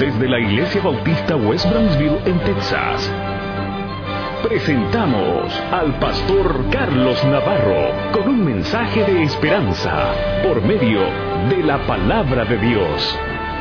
Desde la Iglesia Bautista West Brownsville en Texas, presentamos al pastor Carlos Navarro con un mensaje de esperanza por medio de la palabra de Dios.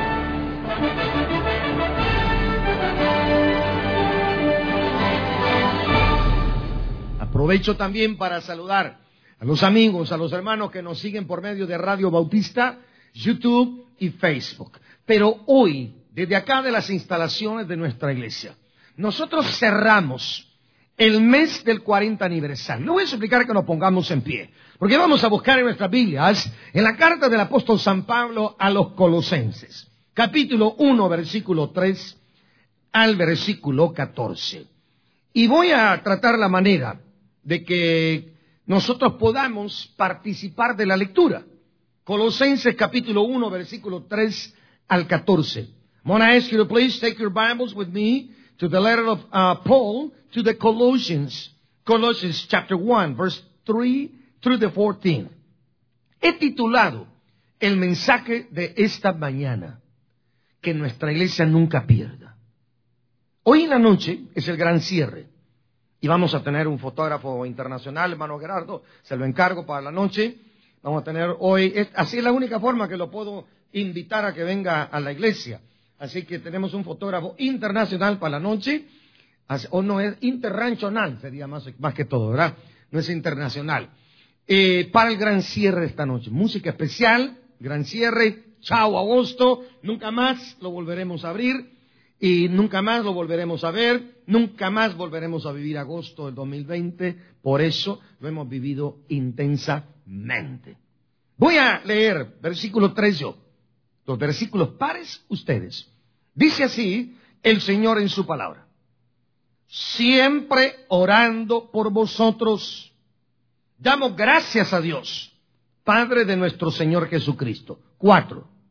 Aprovecho también para saludar a los amigos, a los hermanos que nos siguen por medio de Radio Bautista, YouTube y Facebook. Pero hoy, desde acá de las instalaciones de nuestra iglesia, nosotros cerramos el mes del 40 aniversario. Le voy a suplicar que nos pongamos en pie, porque vamos a buscar en nuestras Biblias, en la carta del apóstol San Pablo a los Colosenses, capítulo 1, versículo 3 al versículo 14. Y voy a tratar la manera de que nosotros podamos participar de la lectura. Colosenses capítulo 1, versículo 3 al 14. I'm going to ask you to please take your Bibles with me to the letter of Paul to the Colossians. Colossians chapter 1, verse 3 through the 14. He titulado el mensaje de esta mañana, que nuestra iglesia nunca pierda. Hoy en la noche es el gran cierre. Y vamos a tener un fotógrafo internacional, hermano Gerardo, se lo encargo para la noche. Vamos a tener hoy, así es la única forma que lo puedo invitar a que venga a la iglesia. Así que tenemos un fotógrafo internacional para la noche, o no es internacional, sería más que todo, ¿verdad? No es internacional. Para el gran cierre de esta noche. Música especial, gran cierre, chao agosto, nunca más lo volveremos a abrir. Y nunca más lo volveremos a ver, nunca más volveremos a vivir agosto del 2020, por eso lo hemos vivido intensamente. Voy a leer versículo 3 yo, los versículos pares ustedes. Dice así el Señor en su palabra: siempre orando por vosotros, damos gracias a Dios, Padre de nuestro Señor Jesucristo. 4.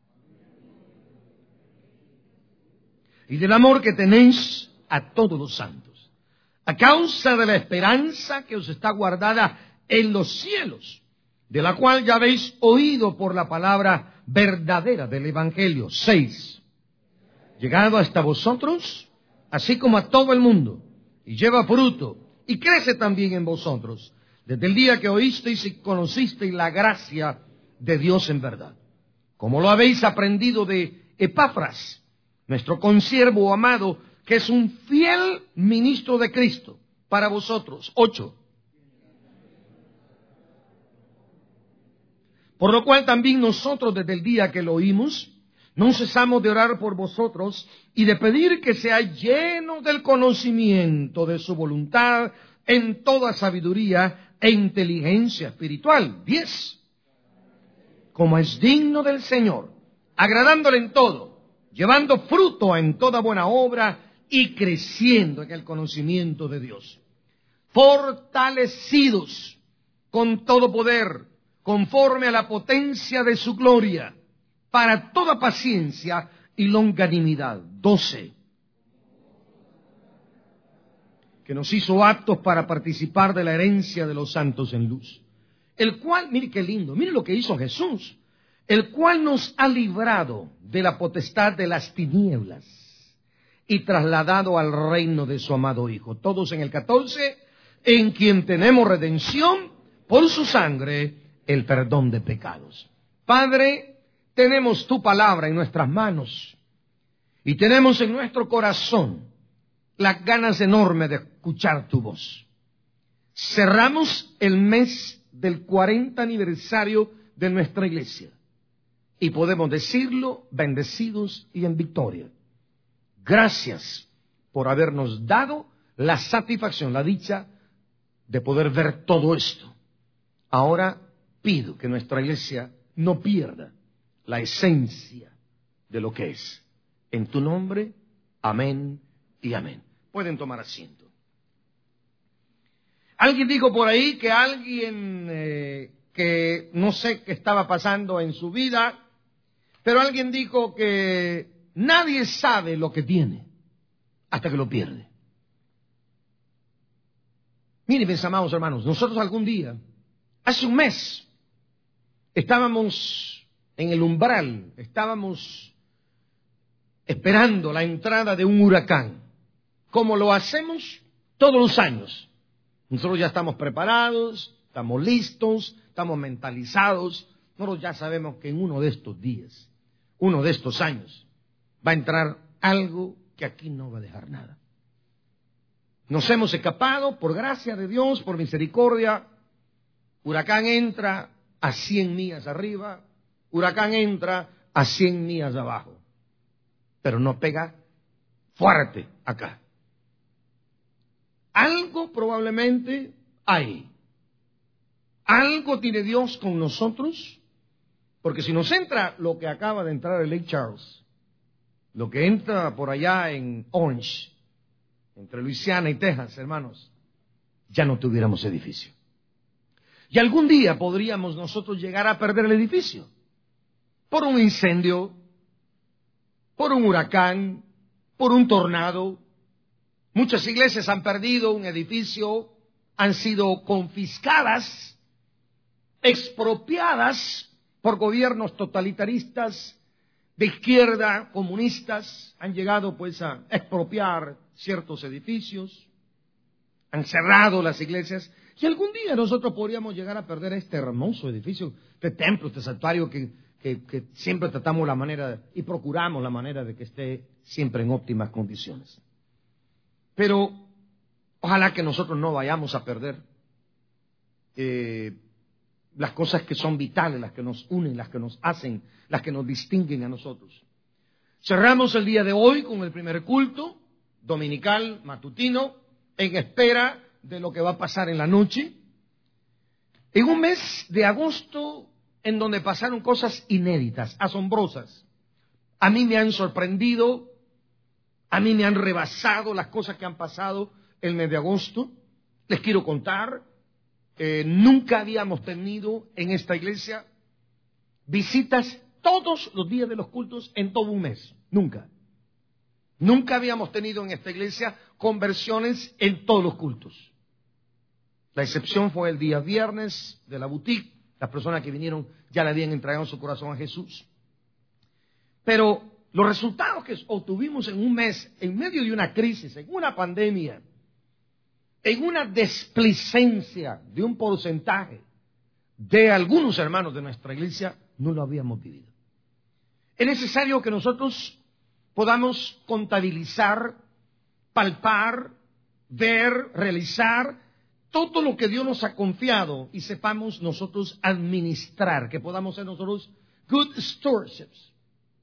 Y del amor que tenéis a todos los santos, a causa de la esperanza que os está guardada en los cielos, de la cual ya habéis oído por la palabra verdadera del Evangelio. 6. Llegado hasta vosotros, así como a todo el mundo, y lleva fruto, y crece también en vosotros, desde el día que oísteis y conocisteis la gracia de Dios en verdad, como lo habéis aprendido de Epafras, nuestro consiervo amado, que es un fiel ministro de Cristo para vosotros. 8. Por lo cual también nosotros desde el día que lo oímos, no cesamos de orar por vosotros y de pedir que seáis llenos del conocimiento de su voluntad en toda sabiduría e inteligencia espiritual. 10. Como es digno del Señor, agradándole en todo, llevando fruto en toda buena obra y creciendo en el conocimiento de Dios, fortalecidos con todo poder, conforme a la potencia de su gloria, para toda paciencia y longanimidad. 12. Que nos hizo aptos para participar de la herencia de los santos en luz, el cual, mire qué lindo, mire lo que hizo Jesús, el cual nos ha librado de la potestad de las tinieblas y trasladado al reino de su amado Hijo. Todos en el 14, en quien tenemos redención por su sangre, el perdón de pecados. Padre, tenemos tu palabra en nuestras manos y tenemos en nuestro corazón las ganas enormes de escuchar tu voz. Cerramos el mes del 40 aniversario de nuestra iglesia. Y podemos decirlo bendecidos y en victoria. Gracias por habernos dado la satisfacción, la dicha de poder ver todo esto. Ahora pido que nuestra iglesia no pierda la esencia de lo que es. En tu nombre, amén y amén. Pueden tomar asiento. Alguien dijo por ahí que alguien que no sé qué estaba pasando en su vida, pero alguien dijo que nadie sabe lo que tiene hasta que lo pierde. Miren, mis amados hermanos, nosotros algún día, hace un mes, estábamos en el umbral, estábamos esperando la entrada de un huracán, como lo hacemos todos los años. Nosotros ya estamos preparados, estamos listos, estamos mentalizados. Nosotros ya sabemos que en uno de estos días, uno de estos años, va a entrar algo que aquí no va a dejar nada. Nos hemos escapado, por gracia de Dios, por misericordia. Huracán entra a 100 millas arriba, huracán entra a 100 millas abajo, pero no pega fuerte acá. Algo probablemente hay. Algo tiene Dios con nosotros, porque si nos entra lo que acaba de entrar el Lake Charles, lo que entra por allá en Orange, entre Luisiana y Texas, hermanos, ya no tuviéramos edificio. Y algún día podríamos nosotros llegar a perder el edificio por un incendio, por un huracán, por un tornado. Muchas iglesias han perdido un edificio, han sido confiscadas, expropiadas por gobiernos totalitaristas de izquierda, comunistas. Han llegado pues a expropiar ciertos edificios, han cerrado las iglesias. Y algún día nosotros podríamos llegar a perder este hermoso edificio, este templo, este santuario que siempre tratamos la manera y procuramos la manera de que esté siempre en óptimas condiciones. Pero ojalá que nosotros no vayamos a perder las cosas que son vitales, las que nos unen, las que nos hacen, las que nos distinguen a nosotros. Cerramos el día de hoy con el primer culto dominical matutino en espera de lo que va a pasar en la noche, en un mes de agosto en donde pasaron cosas inéditas, asombrosas. A mí me han sorprendido, a mí me han rebasado las cosas que han pasado el mes de agosto. Les quiero contar, nunca habíamos tenido en esta iglesia visitas todos los días de los cultos en todo un mes, nunca. Nunca habíamos tenido en esta iglesia conversiones en todos los cultos. La excepción fue el día viernes de la boutique. Las personas que vinieron ya le habían entregado su corazón a Jesús. Pero los resultados que obtuvimos en un mes, en medio de una crisis, en una pandemia, en una desplicencia de un porcentaje de algunos hermanos de nuestra iglesia, no lo habíamos vivido. Es necesario que nosotros podamos contabilizar, palpar, ver, realizar todo lo que Dios nos ha confiado y sepamos nosotros administrar, que podamos ser nosotros good stewards,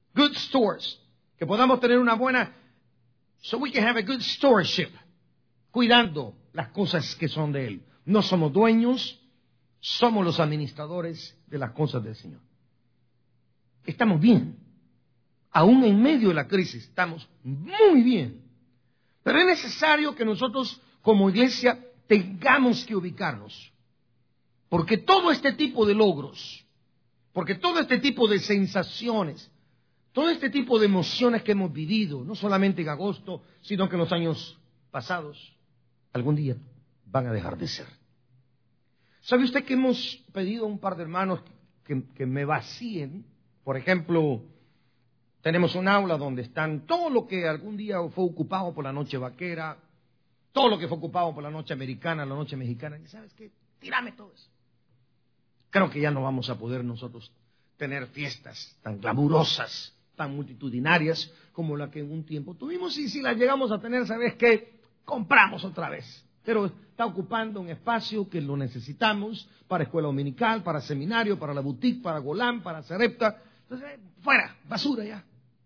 que podamos tener una buena, so we can have a good stewardship, cuidando las cosas que son de Él. No somos dueños, somos los administradores de las cosas del Señor. Estamos bien, aún en medio de la crisis, estamos muy bien, pero es necesario que nosotros como iglesia tengamos que ubicarnos, porque todo este tipo de logros, porque todo este tipo de sensaciones, todo este tipo de emociones que hemos vivido, no solamente en agosto, sino que en los años pasados, algún día van a dejar de ser. ¿Sabe usted que hemos pedido a un par de hermanos que me vacíen? Por ejemplo, tenemos un aula donde están todo lo que algún día fue ocupado por la noche vaquera, todo lo que fue ocupado por la noche americana, la noche mexicana. ¿Y sabes qué? Tírame todo eso. Creo que ya no vamos a poder nosotros tener fiestas tan glamurosas, tan multitudinarias como la que en un tiempo tuvimos. Y si las llegamos a tener, ¿sabes qué? Compramos otra vez. Pero está ocupando un espacio que lo necesitamos para escuela dominical, para seminario, para la boutique, para Golán, para Sarepta. Entonces, fuera, basura ya.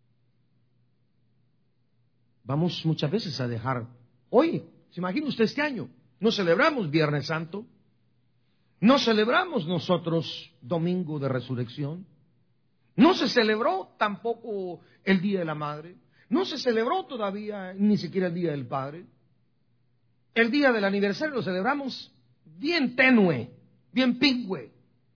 Vamos muchas veces a dejar. Oye, ¿se imagina usted este año? No celebramos Viernes Santo, no celebramos nosotros Domingo de Resurrección, no se celebró tampoco el Día de la Madre, no se celebró todavía ni siquiera el Día del Padre. El día del aniversario lo celebramos bien tenue, bien pingüe.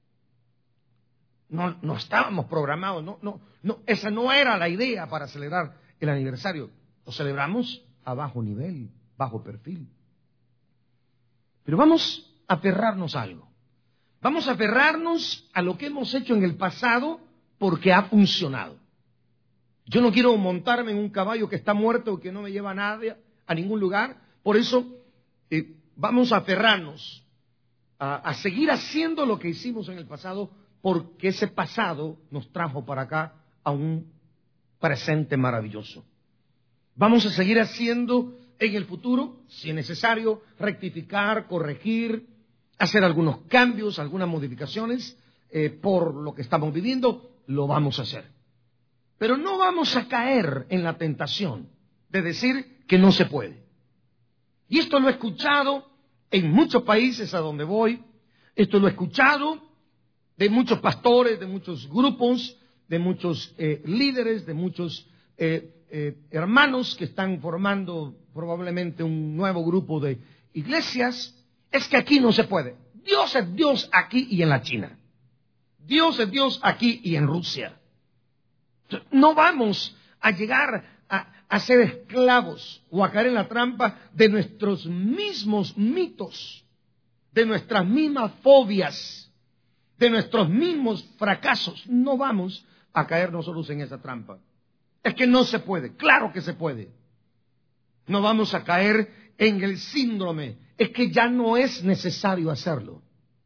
No estábamos programados, no, esa no era la idea para celebrar el aniversario. Lo celebramos a bajo nivel, bajo perfil. Pero vamos a aferrarnos a algo. Vamos a aferrarnos a lo que hemos hecho en el pasado porque ha funcionado. Yo no quiero montarme en un caballo que está muerto o que no me lleva a nadie, a ningún lugar. Por eso vamos a aferrarnos a seguir haciendo lo que hicimos en el pasado, porque ese pasado nos trajo para acá a un presente maravilloso. Vamos a seguir haciendo en el futuro, si es necesario, rectificar, corregir, hacer algunos cambios, algunas modificaciones por lo que estamos viviendo, lo vamos a hacer. Pero no vamos a caer en la tentación de decir que no se puede. Y esto lo he escuchado en muchos países a donde voy, esto lo he escuchado de muchos pastores, de muchos grupos, de muchos líderes, de muchos hermanos que están formando probablemente un nuevo grupo de iglesias. Es que aquí no se puede. Dios es Dios aquí y en la China. Dios es Dios aquí y en Rusia. No vamos a llegar a ser esclavos o a caer en la trampa de nuestros mismos mitos, de nuestras mismas fobias, de nuestros mismos fracasos. No vamos a caer nosotros en esa trampa. Es que no se puede. Claro que se puede. No vamos a caer en el síndrome. Es que ya no es necesario hacerlo.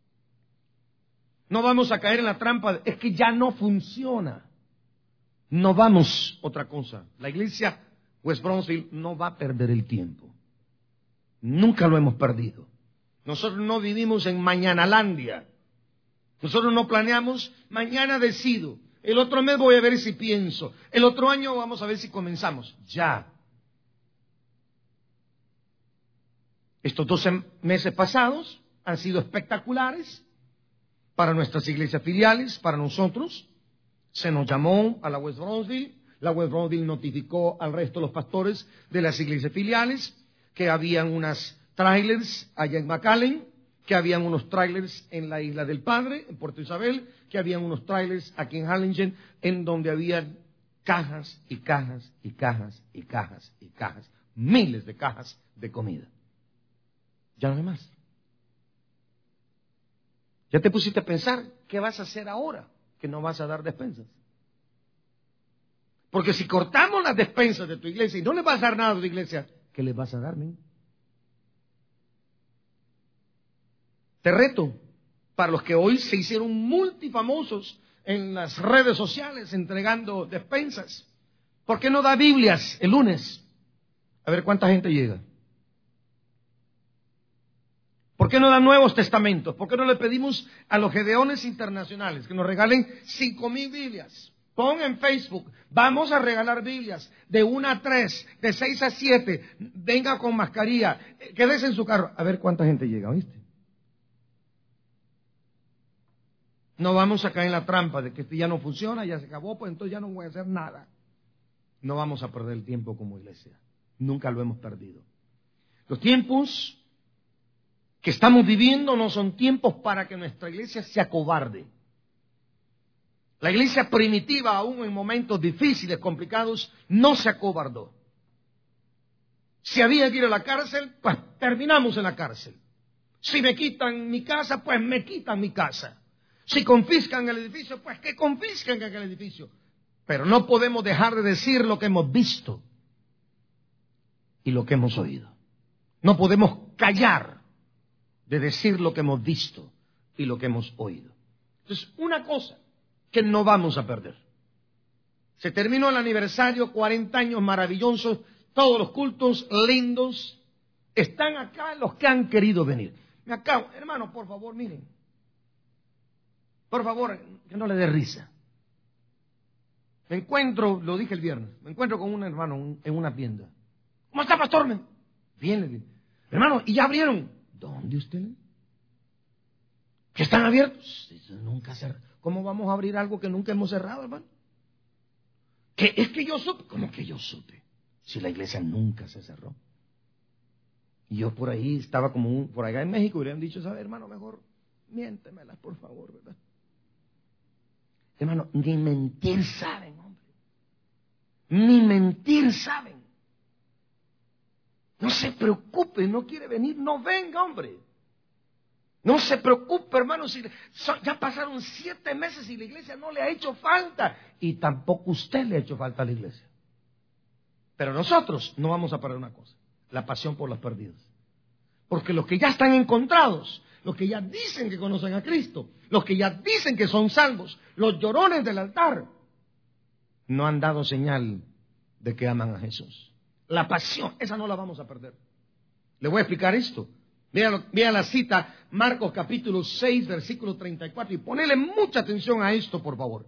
No vamos a caer en la trampa. Es que ya no funciona. No vamos otra cosa. La iglesia West Brownsville no va a perder el tiempo. Nunca lo hemos perdido. Nosotros no vivimos en Mañanalandia. Nosotros no planeamos, mañana decido. El otro mes voy a ver si pienso. El otro año vamos a ver si comenzamos. Ya. Estos 12 meses pasados han sido espectaculares para nuestras iglesias filiales, para nosotros. Se nos llamó a la West Brownsville. La West Brownsville notificó al resto de los pastores de las iglesias filiales que habían unas trailers allá en McAllen, que habían unos trailers en la Isla del Padre, en Puerto Isabel, que habían unos trailers aquí en Harlingen, en donde habían cajas y cajas y cajas y cajas y cajas, miles de cajas de comida. Ya no hay más. Ya te pusiste a pensar, ¿qué vas a hacer ahora que no vas a dar despensas? Porque si cortamos las despensas de tu iglesia y no le vas a dar nada a tu iglesia, ¿qué le vas a dar, men? Te reto, para los que hoy se hicieron multifamosos en las redes sociales entregando despensas, ¿por qué no da Biblias el lunes? A ver cuánta gente llega. ¿Por qué no da Nuevos Testamentos? ¿Por qué no le pedimos a los Gedeones internacionales que nos regalen 5,000 Biblias? Pon en Facebook, vamos a regalar Biblias de 1 a 3, de 6 a 7, venga con mascarilla, quédese en su carro. A ver cuánta gente llega, ¿oíste? No vamos a caer en la trampa de que esto ya no funciona, ya se acabó, pues entonces ya no voy a hacer nada. No vamos a perder el tiempo como iglesia. Nunca lo hemos perdido. Los tiempos que estamos viviendo no son tiempos para que nuestra iglesia se acobarde. La iglesia primitiva, aún en momentos difíciles, complicados, no se acobardó. Si había que ir a la cárcel, pues terminamos en la cárcel. Si me quitan mi casa, pues me quitan mi casa. Si confiscan el edificio, pues que confisquen aquel edificio. Pero no podemos dejar de decir lo que hemos visto y lo que hemos oído. No podemos callar de decir lo que hemos visto y lo que hemos oído. Entonces, una cosa que no vamos a perder. Se terminó el aniversario, 40 años maravillosos, todos los cultos lindos. Están acá los que han querido venir. Me acabo, hermano, por favor, miren. Por favor, que no le dé risa. Me encuentro, lo dije el viernes, me encuentro con un hermano en una tienda. ¿Cómo está, pastor? Viene. Hermano, ¿y ya abrieron? ¿Dónde usted? ¿Que están abiertos? Nunca cerraron. ¿Cómo vamos a abrir algo que nunca hemos cerrado, hermano? ¿Que es que yo supe? ¿Cómo que yo supe? Si la iglesia nunca se cerró. Y yo por ahí estaba como por allá en México, hubieran dicho, ¿sabe, hermano? Mejor miéntemelas, por favor, ¿verdad? Hermano, ni mentir saben, hombre. Ni mentir saben. No se preocupe, no quiere venir, no venga, hombre. No se preocupe, hermano, si ya pasaron 7 meses y la iglesia no le ha hecho falta. Y tampoco usted le ha hecho falta a la iglesia. Pero nosotros no vamos a perder una cosa: la pasión por los perdidos. Porque los que ya están encontrados, los que ya dicen que conocen a Cristo, los que ya dicen que son salvos, los llorones del altar, no han dado señal de que aman a Jesús. La pasión, esa no la vamos a perder. Le voy a explicar esto. Vea la cita, Marcos capítulo 6, versículo 34, y ponele mucha atención a esto, por favor.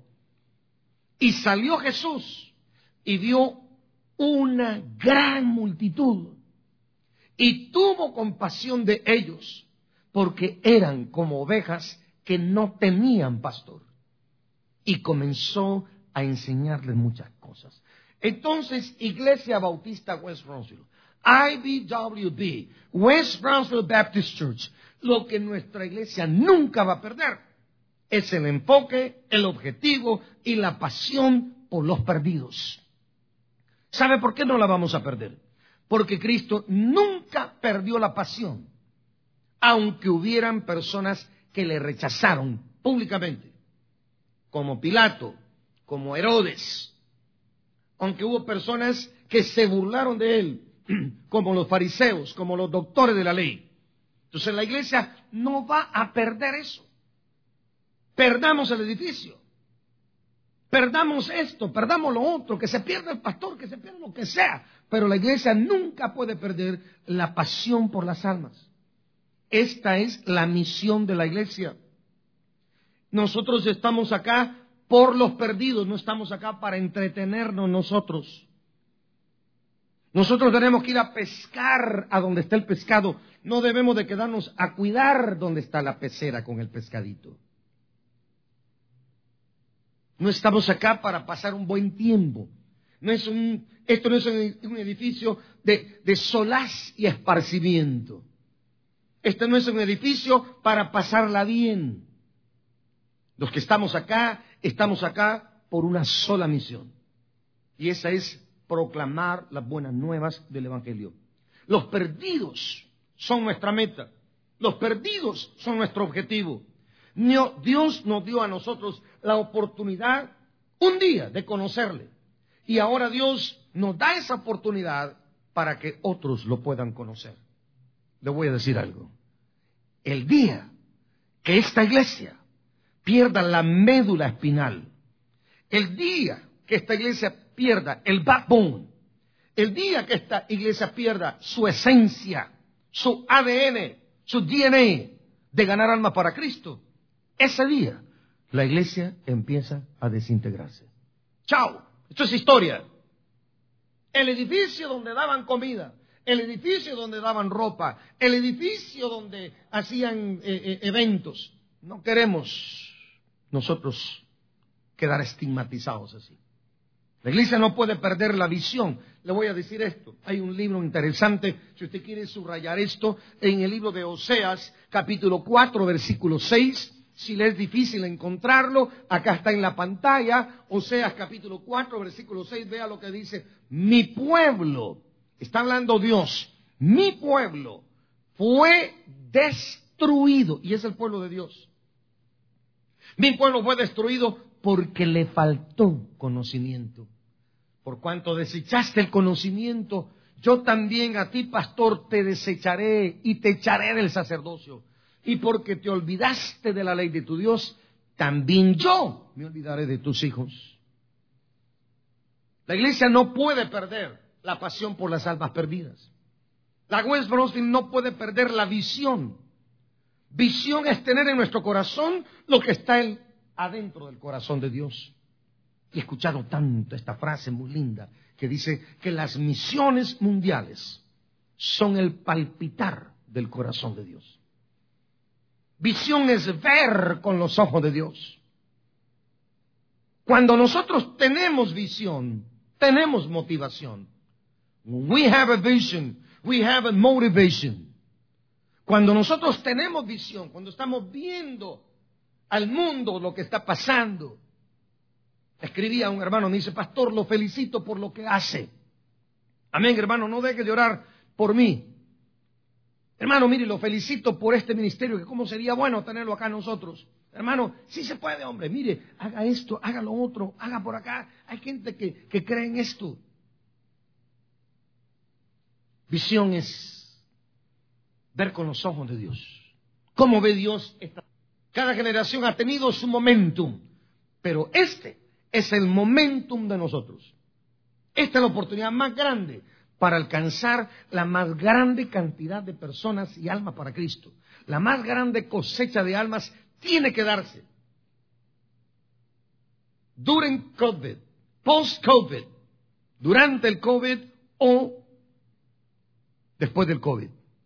Y salió Jesús y vio una gran multitud y tuvo compasión de ellos, porque eran como ovejas que no tenían pastor. Y comenzó a enseñarles muchas cosas. Entonces, Iglesia Bautista West Brownsville, IBWB, West Brownsville Baptist Church, lo que nuestra iglesia nunca va a perder es el enfoque, el objetivo y la pasión por los perdidos. ¿Sabe por qué no la vamos a perder? Porque Cristo nunca perdió la pasión, aunque hubieran personas que le rechazaron públicamente, como Pilato, como Herodes, aunque hubo personas que se burlaron de él, como los fariseos, como los doctores de la ley. Entonces la iglesia no va a perder eso. Perdamos el edificio, perdamos esto, perdamos lo otro, que se pierda el pastor, que se pierda lo que sea, pero la iglesia nunca puede perder la pasión por las almas. Esta es la misión de la iglesia. Nosotros estamos acá por los perdidos, no estamos acá para entretenernos nosotros. Nosotros tenemos que ir a pescar a donde está el pescado. No debemos de quedarnos a cuidar donde está la pecera con el pescadito. No estamos acá para pasar un buen tiempo. Esto no es un edificio de solaz y esparcimiento. Este no es un edificio para pasarla bien. Los que estamos acá por una sola misión. Y esa es proclamar las buenas nuevas del Evangelio. Los perdidos son nuestra meta. Los perdidos son nuestro objetivo. Dios nos dio a nosotros la oportunidad un día de conocerle. Y ahora Dios nos da esa oportunidad para que otros lo puedan conocer. Le voy a decir algo. El día que esta iglesia pierda la médula espinal, el día que esta iglesia pierda el backbone, el día que esta iglesia pierda su esencia, su ADN, su DNA de ganar almas para Cristo, ese día la iglesia empieza a desintegrarse. ¡Chao! Esto es historia. El edificio donde daban comida, el edificio donde daban ropa, el edificio donde hacían eventos. No queremos nosotros quedar estigmatizados así. La iglesia no puede perder la visión. Le voy a decir esto. Hay un libro interesante, si usted quiere subrayar esto, en el libro de Oseas, capítulo 4, versículo 6. Si le es difícil encontrarlo, acá está en la pantalla. Oseas, capítulo 4, versículo 6. Vea lo que dice. Mi pueblo, está hablando Dios, mi pueblo fue destruido. Y es el pueblo de Dios. Mi pueblo fue destruido porque le faltó conocimiento. Por cuanto desechaste el conocimiento, yo también a ti, pastor, te desecharé y te echaré del sacerdocio. Y porque te olvidaste de la ley de tu Dios, también yo me olvidaré de tus hijos. La iglesia no puede perder la pasión por las almas perdidas. La West Brownsville no puede perder la visión. Visión es tener en nuestro corazón lo que está adentro del corazón de Dios. Y he escuchado tanto esta frase muy linda que dice que las misiones mundiales son el palpitar del corazón de Dios. Visión es ver con los ojos de Dios. Cuando nosotros tenemos visión, tenemos motivación. When we have a vision, we have a motivation. Cuando nosotros tenemos visión, cuando estamos viendo al mundo lo que está pasando. Escribía un hermano, me dice, pastor, lo felicito por lo que hace. Amén, hermano, no deje de orar por mí. Hermano, mire, lo felicito por este ministerio, que cómo sería bueno tenerlo acá nosotros. Hermano, sí se puede, hombre. Mire, haga esto, haga lo otro, haga por acá. Hay gente que cree en esto. Visión es ver con los ojos de Dios. ¿Cómo ve Dios? Cada generación ha tenido su momentum, pero este es el momentum de nosotros. Esta es la oportunidad más grande para alcanzar la más grande cantidad de personas y almas para Cristo. La más grande cosecha de almas tiene que darse. During COVID, post-COVID, durante el COVID o después del COVID.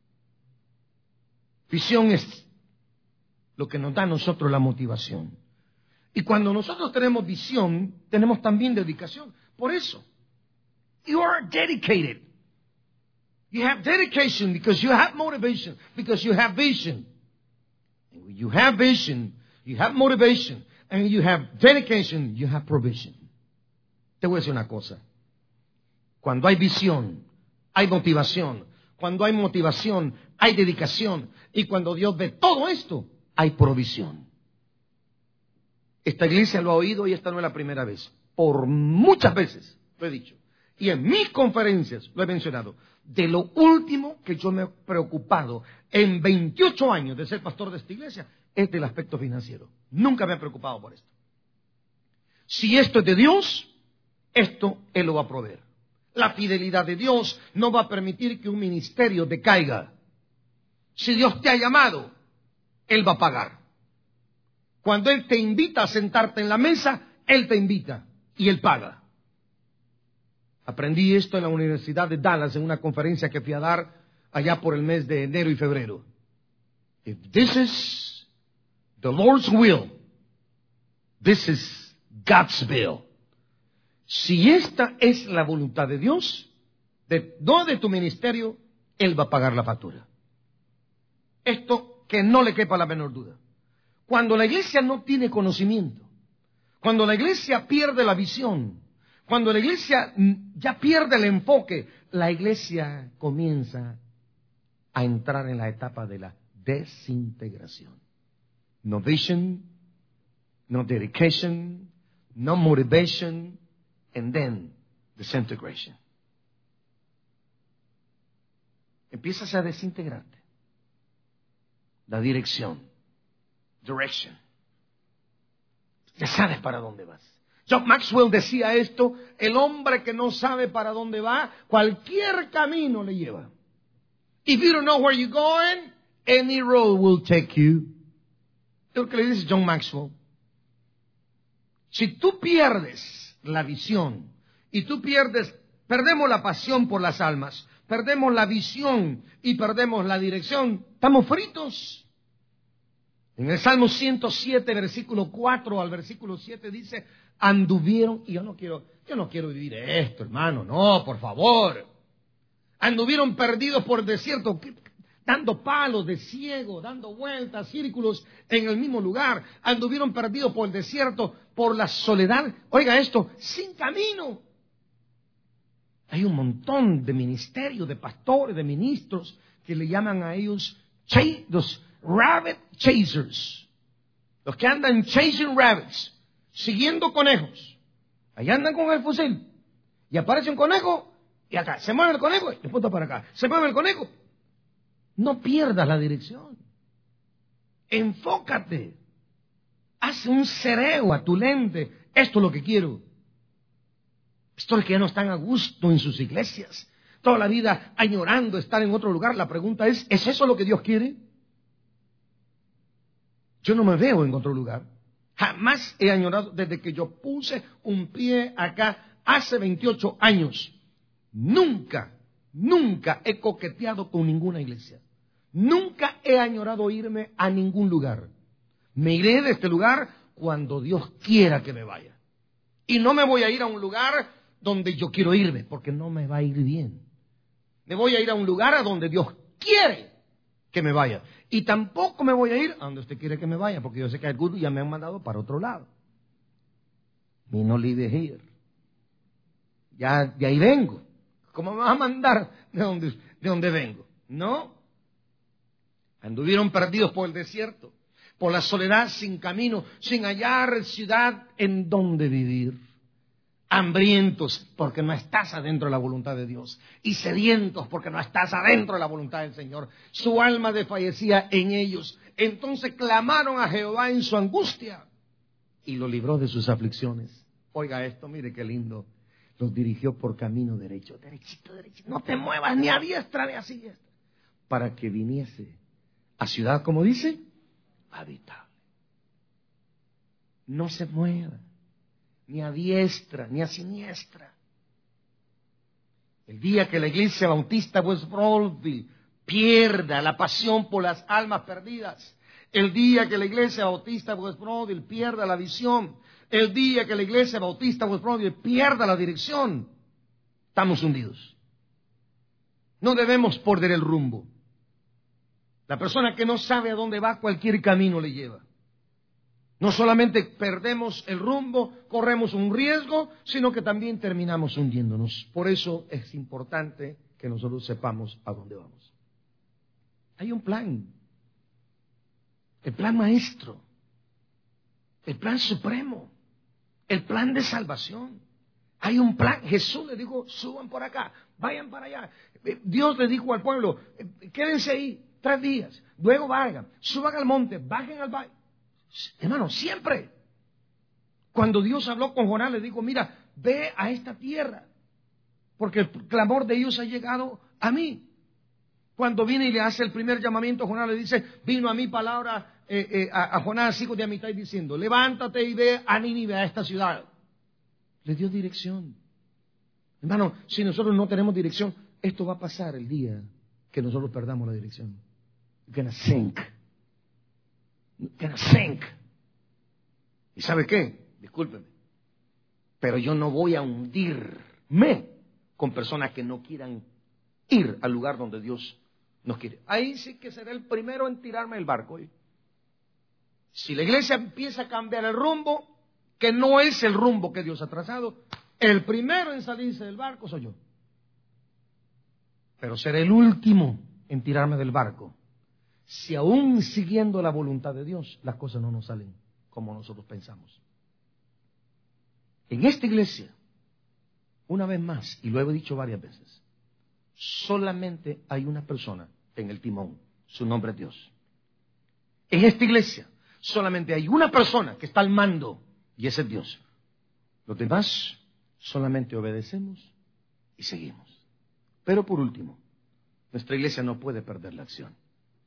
Visión es lo que nos da a nosotros la motivación. Y cuando nosotros tenemos visión, tenemos también dedicación. Por eso, you are dedicated. You have dedication because you have motivation, because you have vision. And when you have vision, you have motivation. And you have dedication, you have provision. Te voy a decir una cosa. Cuando hay visión, hay motivación. Cuando hay motivación, hay dedicación. Y cuando Dios ve todo esto, hay provisión. Esta iglesia lo ha oído y esta no es la primera vez. Por muchas veces lo he dicho. Y en mis conferencias lo he mencionado. De lo último que yo me he preocupado en 28 años de ser pastor de esta iglesia es del aspecto financiero. Nunca me he preocupado por esto. Si esto es de Dios, esto Él lo va a proveer. La fidelidad de Dios no va a permitir que un ministerio decaiga. Si Dios te ha llamado, Él va a pagar. Cuando Él te invita a sentarte en la mesa, Él te invita y Él paga. Aprendí esto en la Universidad de Dallas en una conferencia que fui a dar allá por el mes de enero y febrero. If this is the Lord's will, this is God's will. Si esta es la voluntad de Dios, no de tu ministerio, Él va a pagar la factura. Esto que no le quepa la menor duda. Cuando la iglesia no tiene conocimiento, cuando la iglesia pierde la visión, cuando la iglesia ya pierde el enfoque, la iglesia comienza a entrar en la etapa de la desintegración. No vision, no dedication, no motivation, and then disintegration. Empiezas a desintegrarte. La dirección. Direction. Ya sabes para dónde vas. John Maxwell decía esto: el hombre que no sabe para dónde va, cualquier camino le lleva. If you don't know where you're going, any road will take you. Es lo que le dice John Maxwell. Si tú pierdes la visión y perdemos la pasión por las almas, perdemos la visión y perdemos la dirección, estamos fritos. En el Salmo 107, versículo 4 al versículo 7 dice: anduvieron, y yo no quiero vivir esto, hermano, no, por favor. Anduvieron perdidos por el desierto, dando palos de ciego, dando vueltas, círculos en el mismo lugar. Anduvieron perdidos por el desierto, por la soledad. Oiga esto, sin camino. Hay un montón de ministerios, de pastores, de ministros, que le llaman a ellos los rabbit chasers. Los que andan chasing rabbits, siguiendo conejos. Ahí andan con el fusil. Y aparece un conejo, y acá. Se mueve el conejo, y después para acá. Se mueve el conejo. No pierdas la dirección. Enfócate. Haz un cereo a tu lente. Esto es lo que quiero. Pastores que ya no están a gusto en sus iglesias. Toda la vida añorando estar en otro lugar. La pregunta ¿es eso lo que Dios quiere? Yo no me veo en otro lugar. Jamás he añorado desde que yo puse un pie acá hace 28 años. Nunca he coqueteado con ninguna iglesia. Nunca he añorado irme a ningún lugar. Me iré de este lugar cuando Dios quiera que me vaya. Y no me voy a ir a un lugar donde yo quiero irme, porque no me va a ir bien. Me voy a ir a un lugar a donde Dios quiere que me vaya. Y tampoco me voy a ir a donde usted quiere que me vaya, porque yo sé que algunos ya me han mandado para otro lado. Me no live here. Ya de ahí vengo. ¿Cómo me vas a mandar de donde vengo? No. Anduvieron perdidos por el desierto, por la soledad, sin camino, sin hallar ciudad en donde vivir. Hambrientos porque no estás adentro de la voluntad de Dios, y sedientos porque no estás adentro de la voluntad del Señor. Su alma desfallecía en ellos. Entonces clamaron a Jehová en su angustia y lo libró de sus aflicciones. Oiga esto, mire qué lindo. Los dirigió por camino derecho, derechito, derechito. No te muevas ni a diestra ni a siniestra, para que viniese a ciudad, como dice, habitable. No se mueva ni a diestra ni a siniestra. El día que la iglesia bautista West Broadville pierda la pasión por las almas perdidas, el día que la iglesia bautista West Broadville pierda la visión, el día que la iglesia bautista West Broadville pierda la dirección, estamos hundidos. No debemos perder el rumbo. La persona que no sabe a dónde va, cualquier camino le lleva. No solamente perdemos el rumbo, corremos un riesgo, sino que también terminamos hundiéndonos. Por eso es importante que nosotros sepamos a dónde vamos. Hay un plan, el plan maestro, el plan supremo, el plan de salvación. Hay un plan. Jesús le dijo, suban por acá, vayan para allá. Dios le dijo al pueblo, quédense ahí 3 días, luego vayan, suban al monte, bajen al valle. Hermano, siempre. Cuando Dios habló con Jonás, le dijo, mira, ve a esta tierra, porque el clamor de ellos ha llegado a mí. Cuando viene y le hace el primer llamamiento, Jonás le dice, vino a mí palabra a Jonás, hijo de Amitai, diciendo, levántate y ve a Nínive, a esta ciudad. Le dio dirección. Hermano, si nosotros no tenemos dirección, esto va a pasar el día que nosotros perdamos la dirección. You're gonna sink. You're gonna sink. ¿Y sabe qué? Discúlpeme, pero yo no voy a hundirme con personas que no quieran ir al lugar donde Dios nos quiere. Ahí sí que seré el primero en tirarme del barco. Si la iglesia empieza a cambiar el rumbo, que no es el rumbo que Dios ha trazado, el primero en salirse del barco soy yo. Pero seré el último en tirarme del barco si aún siguiendo la voluntad de Dios las cosas no nos salen como nosotros pensamos. En esta iglesia, una vez más, y lo he dicho varias veces, solamente hay una persona en el timón, su nombre es Dios. En esta iglesia solamente hay una persona que está al mando, y ese es Dios. Los demás solamente obedecemos y seguimos. Pero por último, nuestra iglesia no puede perder la acción.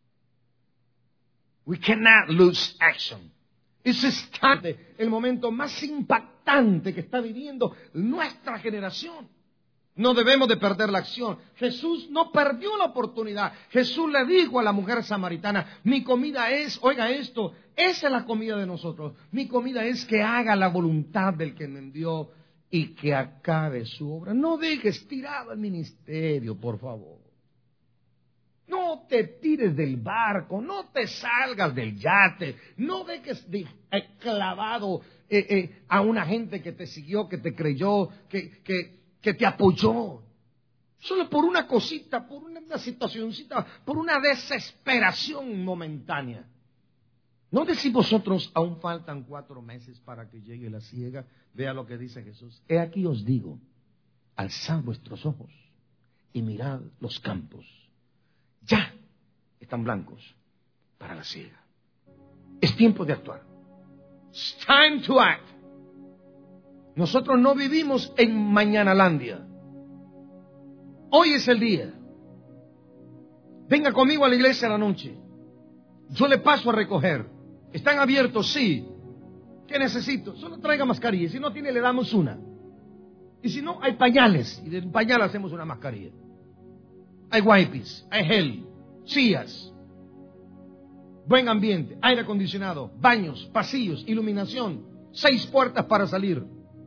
We cannot lose action. Ese es el momento más impactante que está viviendo nuestra generación. No debemos de perder la acción. Jesús no perdió la oportunidad. Jesús le dijo a la mujer samaritana, mi comida es, oiga esto, esa es la comida de nosotros. Mi comida es que haga la voluntad del que me envió y que acabe su obra. No dejes tirado el ministerio, por favor. No te tires del barco, no te salgas del yate, no dejes clavado a una gente que te siguió, que te creyó, que te apoyó. Solo por una cosita, por una situacioncita, por una desesperación momentánea. ¿No decís vosotros, aún faltan 4 meses para que llegue la siega? Vea lo que dice Jesús. He aquí os digo, alzad vuestros ojos y mirad los campos. Ya están blancos para la siega. Es tiempo de actuar. It's time to act. Nosotros no vivimos en Mañanalandia. Hoy es el día. Venga conmigo a la iglesia a la noche. Yo le paso a recoger. ¿Están abiertos? Sí. ¿Qué necesito? Solo traiga mascarilla. Si no tiene, le damos una. Y si no, hay pañales. Y del pañal hacemos una mascarilla. Hay wipes, hay gel, sillas, buen ambiente, aire acondicionado, baños, pasillos, iluminación, 6 puertas para salir.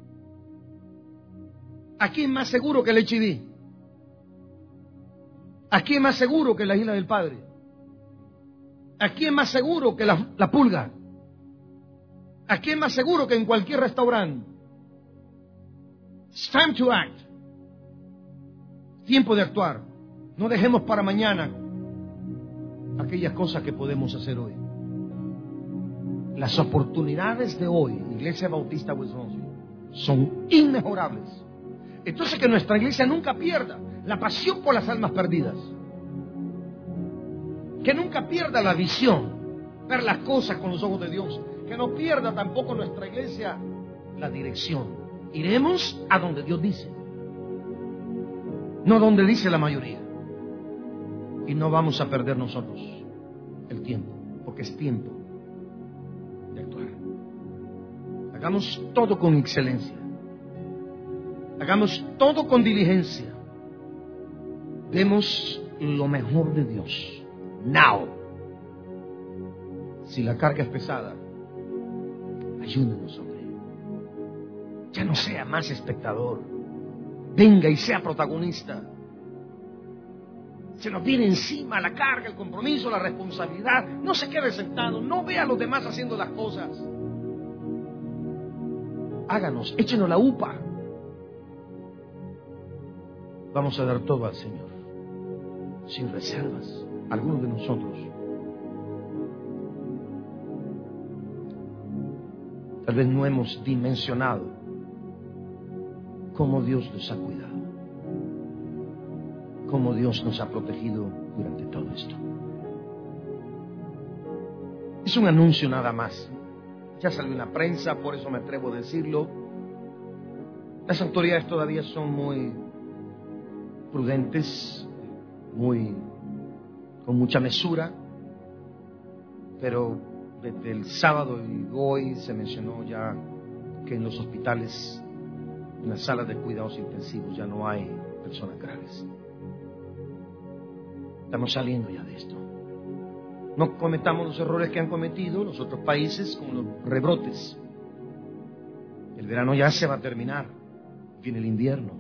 Aquí es más seguro que el HID. Aquí es más seguro que la Isla del Padre. Aquí es más seguro que la Pulga. Aquí es más seguro que en cualquier restaurante. It's time to act. Tiempo de actuar. No dejemos para mañana aquellas cosas que podemos hacer hoy. Las oportunidades de hoy, Iglesia Bautista West Brunswick, son inmejorables. Entonces, que nuestra iglesia nunca pierda la pasión por las almas perdidas. Que nunca pierda la visión, ver las cosas con los ojos de Dios. Que no pierda tampoco nuestra iglesia la dirección. Iremos a donde Dios dice, no donde dice la mayoría. Y no vamos a perder nosotros el tiempo, porque es tiempo de actuar. Hagamos todo con excelencia. Hagamos todo con diligencia. Demos lo mejor de Dios. Now. Si la carga es pesada, ayúdenos, hombre. Ya no sea más espectador. Venga y sea protagonista. Se nos viene encima la carga, el compromiso, la responsabilidad. No se quede sentado. No vea a los demás haciendo las cosas. Háganos, échenos la upa. Vamos a dar todo al Señor, sin reservas. Algunos de nosotros tal vez no hemos dimensionado cómo Dios nos ha cuidado, cómo Dios nos ha protegido durante todo esto. Es un anuncio nada más. Ya salió en la prensa, por eso me atrevo a decirlo. Las autoridades todavía son muy prudentes, con mucha mesura, pero desde el sábado y hoy se mencionó ya que en los hospitales, en las salas de cuidados intensivos, ya no hay personas graves. Estamos saliendo ya de esto. No cometamos los errores que han cometido los otros países con los rebrotes. El verano ya se va a terminar, viene el invierno.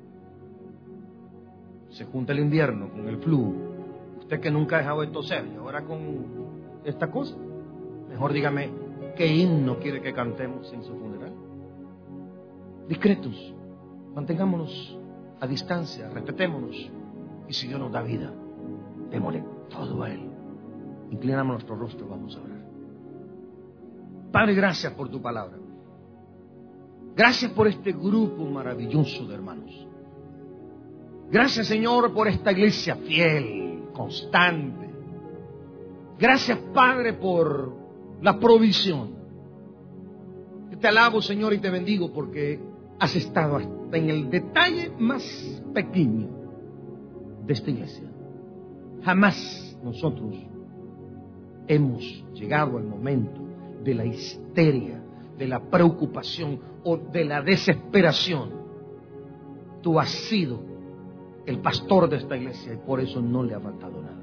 Se junta el invierno con el flu. Usted que nunca ha dejado de toser y ahora con esta cosa, mejor dígame qué himno quiere que cantemos en su funeral. Discretos, mantengámonos a distancia, respetémonos, y si Dios nos da vida, démosle todo a Él. Inclinamos nuestro rostro, vamos a orar. Padre, gracias por tu palabra. Gracias por este grupo maravilloso de hermanos. Gracias, Señor, por esta iglesia fiel, constante. Gracias, Padre, por la provisión. Te alabo, Señor, y te bendigo porque has estado hasta en el detalle más pequeño de esta iglesia. Jamás nosotros hemos llegado al momento de la histeria, de la preocupación o de la desesperación. Tú has sido el pastor de esta iglesia y por eso no le ha faltado nada.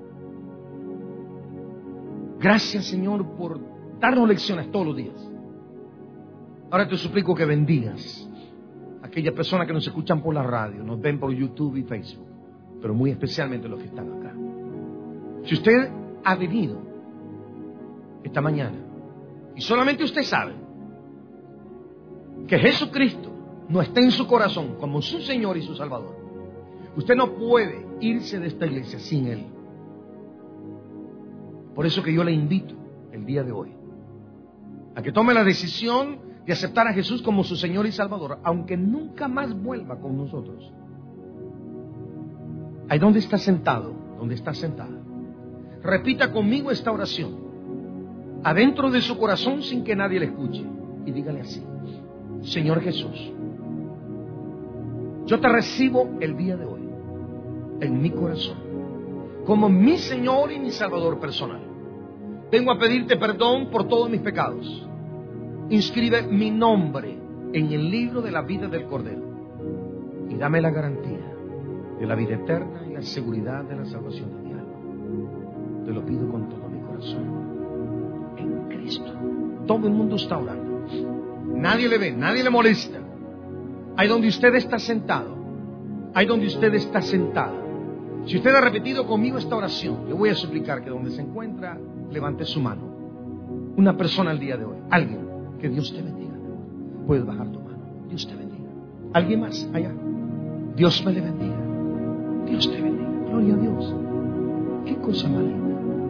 Gracias, Señor, por darnos lecciones todos los días. Ahora te suplico que bendigas a aquellas personas que nos escuchan por la radio, nos ven por YouTube y Facebook, pero muy especialmente los que están acá. Si usted ha venido esta mañana y solamente usted sabe que Jesucristo no está en su corazón como su Señor y su Salvador, usted no puede irse de esta iglesia sin Él. Por eso que yo le invito el día de hoy a que tome la decisión de aceptar a Jesús como su Señor y Salvador, aunque nunca más vuelva con nosotros. Ahí donde está sentado, donde está sentada, repita conmigo esta oración adentro de su corazón sin que nadie le escuche y dígale así: Señor Jesús, yo te recibo el día de hoy en mi corazón como mi Señor y mi Salvador personal. Vengo a pedirte perdón por todos mis pecados. Inscribe mi nombre en el libro de la vida del Cordero y dame la garantía de la vida eterna y la seguridad de la salvación de mi alma. Te lo pido con todo mi corazón, en Cristo. Todo el mundo está orando. Nadie le ve, nadie le molesta. Ahí donde usted está sentado, ahí donde usted está sentada, si usted ha repetido conmigo esta oración, le voy a suplicar que donde se encuentra, levante su mano. Una persona al día de hoy, alguien, que Dios te bendiga. Puedes bajar tu mano. Dios te bendiga. ¿Alguien más allá? Dios me le bendiga. Dios te bendiga. Gloria a Dios. Qué cosa más linda.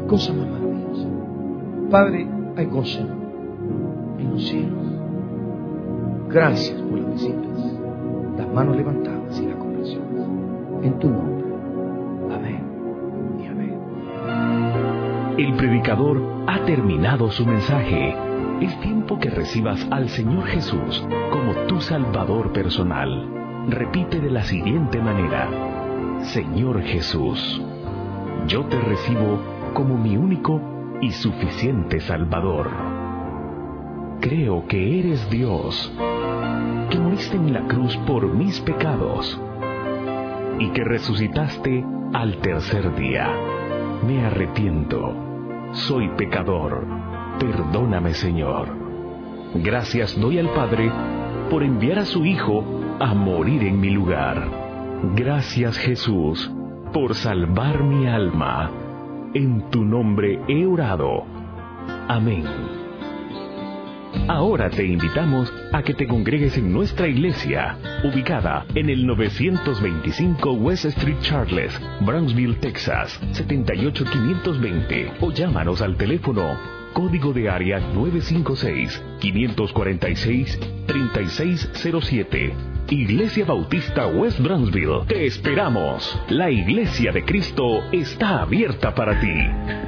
Cosa más maravillosa. Padre, hay gozo en los cielos. Gracias por las visitas, las manos levantadas y las conversiones. En tu nombre. Amén y amén. El predicador ha terminado su mensaje. Es tiempo que recibas al Señor Jesús como tu Salvador personal. Repite de la siguiente manera: Señor Jesús, yo te recibo como mi único y suficiente Salvador. Creo que eres Dios, que moriste en la cruz por mis pecados y que resucitaste al tercer día. Me arrepiento, soy pecador, perdóname, Señor. Gracias doy al Padre por enviar a su Hijo a morir en mi lugar. Gracias, Jesús, por salvar mi alma. En tu nombre he orado. Amén. Ahora te invitamos a que te congregues en nuestra iglesia, ubicada en el 925 West Street Charles, Brownsville, Texas, 78520, o llámanos al teléfono código de área 956-546-3607. Iglesia Bautista West Brownsville. Te esperamos. La Iglesia de Cristo está abierta para ti.